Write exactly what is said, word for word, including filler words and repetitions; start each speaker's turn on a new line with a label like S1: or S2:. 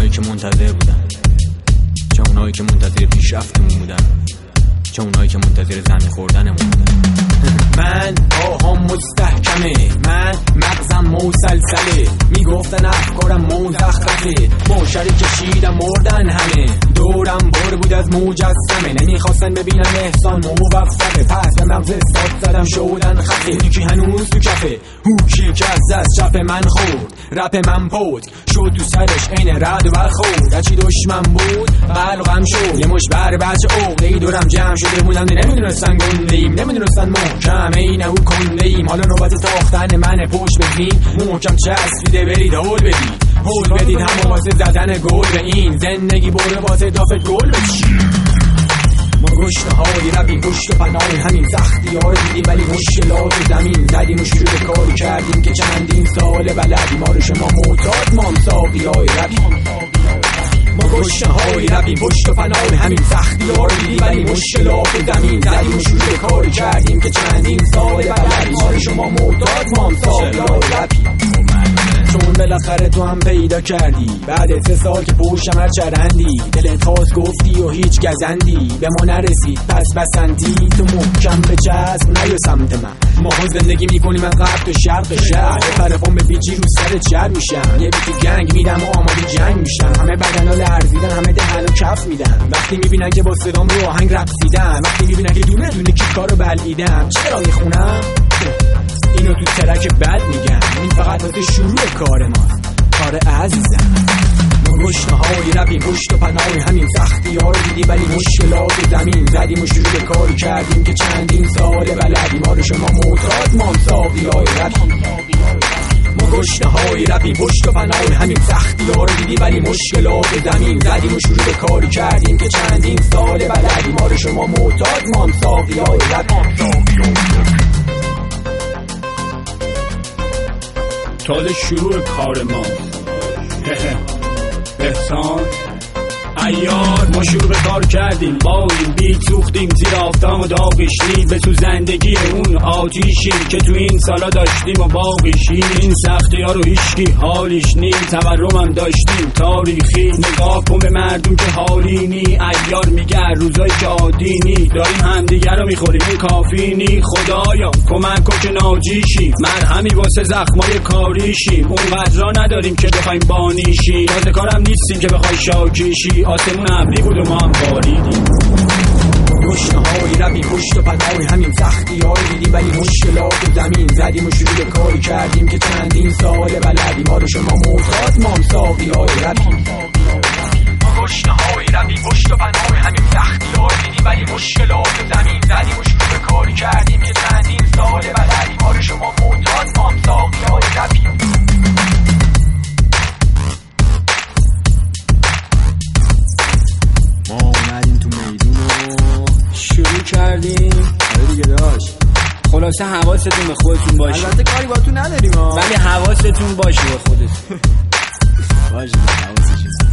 S1: اونایی که منتظر بودن، چه اونایی که منتظر پیشرفتمون بودن، چه اونایی که منتظر زمین خوردنمون بودن. من آهام مستحکمه، من مغزم مسلسله، میگفتن افکارم مزخرفه، مشری کشیدم مردن همه، دورم پر بود از مجسمه، نمیخواستن ببینن احسان موفقه، پس به مغز استاد زدم شدن خفه، یکی هنوز تو کفه، هوکی که از دست چپ من خورد، رپ من پود شد تو سرش عین رد و برخورد، هرچی دشمن بود قلقم شد، یه مش بر بچه عقده‌ای دورم جمع شده بودم، نمیدونستن گنده‌ایم، نمیدونستن محکم اینه او کنده‌ایم، حالا نوبت تاختن منه، پشت بزین محکم چسبیده برید هول بدید، هول بدید همه واسه زدن گل به این زندگی، بره واسه دافت گل بچین. ما گشنه های ربیم پشت و پناه همین سختی ها رو دیدیم، ولی مشکلات زمین زدیم و شروع به کاری کردیم که چندین سال بلدیم، ما رو شما معتاد مام ساقی های ربیم. ما گشنه های ربیم پشت و پناه همین سختی ها رو دیدیم، ولی مشکلات زمین زدیم و شروع به کاری کردیم که چندین سال بلدیم، ما رو شما معتاد مام ساقی های ربیم. چون بالاخره تو هم پیدا کردی بعد سه سال که پوشم هر چرندی، دلت خواست گفتی و هیچ گزندی به ما نرسید، پس بسندی تو محکم به چسب نیا سمت من، ما زندگی میکنیم از غرب تا شرق شهر، فرقم به بیجی رو سر جر میشم، یه بیتی گنگ میدم و آماده جنگ میشم، همه بدنا لرزیدن، همه دهن و کف میدن، وقتی میبینن که با صدام رو آهنگ رقصیدم، وقتی میبینن که دونه دونه کیکارو بلعیدم، چرا میخونم اینو تو ترک بد میگم، این فقط واسه شروع کار ماست کار عزیزم. ما گشنه های ربیم پشت و پناه همین سختی ها رو دیدیم، ولی مشکلات زمین زدیم و شروع به کاری کردیم که چندین سال بلدیم، ما رو شما معتاد مام ساقی های ربیم. ما گشنه های ربیم پشت و پناه همین سختی ها رو دیدیم، ولی مشکلات زمین زدیم و شروع به کاری کردیم که چندین سال بلدیم، ما رو شما معتاد مام ساقی های ربیم.
S2: تازه شروع کار ما احسان ایار، ما شروع به کار کردیم با این بیت، سوختیم زیر آفتاب و داغشیم به تو زندگی اون آتیشیم که تو این سالا داشتیم و باقیشیم، این سختی ها رو هیچکی حالیش نی، تورم هم داشتیم تاریخی، نگاه کن به مردم که حالی نی، ایار میگه روزایی که عادی نی، داریم همدیگر رو میخوریم این کافی نی، خدایا کمک کن که ناجیشیم، مرهمی واسه زخمای کاریشیم، اون قدرا نداریم که بخوایم بانیشیم، تازه کارم نیستیم که بخوای شاکیشی، آسمون ابری بود و ما هم باریدیم.
S1: گشنه های ربیم پشت و پناه همین سختی ها رو دیدیم، ولی مشکلات زمین زدیم و شروع به کاری کردیم که چندین سال بلدیم، ما رو شما معتاد مام ساقی های ربیم. ما گشنه های ربیم پشت و پناه همین سختی ها رو دیدیم، ولی مشکلات زمین زدیم و شروع به کاری کردیم که چندین سال بلدیم، ما رو شما معتاد مام ساقی های ربیم. ما اومدیم تو میدون و
S2: شروع کردیم.
S1: آره دیگه داشت،
S2: خلاصه حواستون به خودتون باشه،
S1: البته کاری با تو نداریم ها،
S2: ولی حواستون باشه به خودتون
S1: باشه حواستون